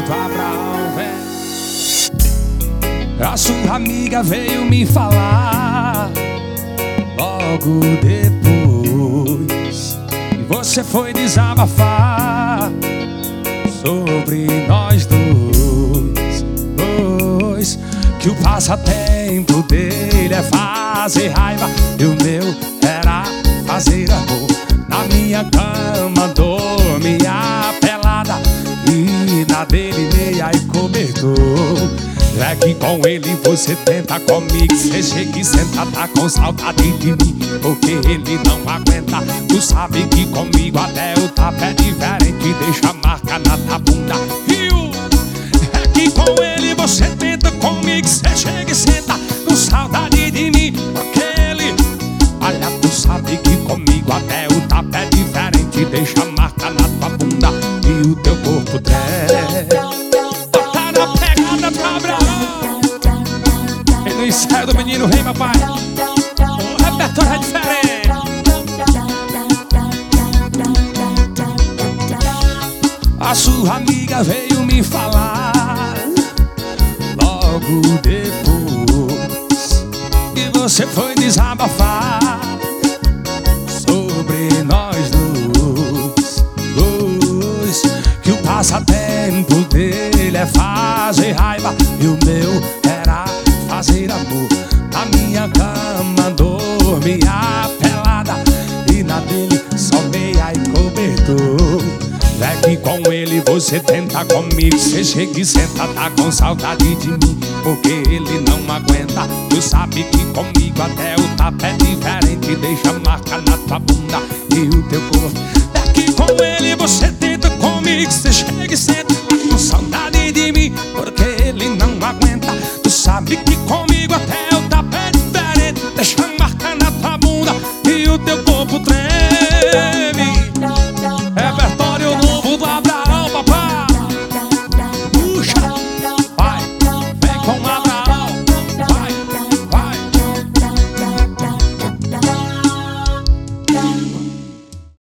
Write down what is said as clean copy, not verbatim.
Neto Abraão, vem. A sua amiga veio me falar logo depois que você foi desabafar sobre nós dois, que o passatempo dele é fazer raiva e o meu era fazer amor. Na minha cama dormia pelada e na dele meia e cobertor. É que com ele você tenta, comigo você chega e senta, tá com saudade de mim porque ele não aguenta. Tu sabe que comigo até o tapa é diferente, deixa a marca na tua bunda. É que com ele você tenta, comigo você chega e senta, com saudade de mim porque ele... Olha, tu sabe que comigo até o tapa é diferente, deixa a marca na tua bunda e o teu corpo treme. Tá na pegada do Abraão. E no ensaio do menino rei, papai, o repertório é diferente. A sua amiga veio me falar logo depois que você foi desabafar sobre nós dois, que o passatempo dele é fazer raiva e o meu era fazer amor. Na minha cama dormia pelada e na dele só meia e cobertor. É que com ele você tenta, comigo você chega e senta, tá com saudade de mim porque ele não aguenta. Tu sabe que comigo até o tapa é diferente, deixa a marca na tua bunda e o teu corpo. É que com ele você tenta, comigo você chega e senta, tá com saudade de mim porque ele não aguenta. Tu sabe que comigo até o tapa é diferente, deixa a marca na tua bunda e o teu corpo treme.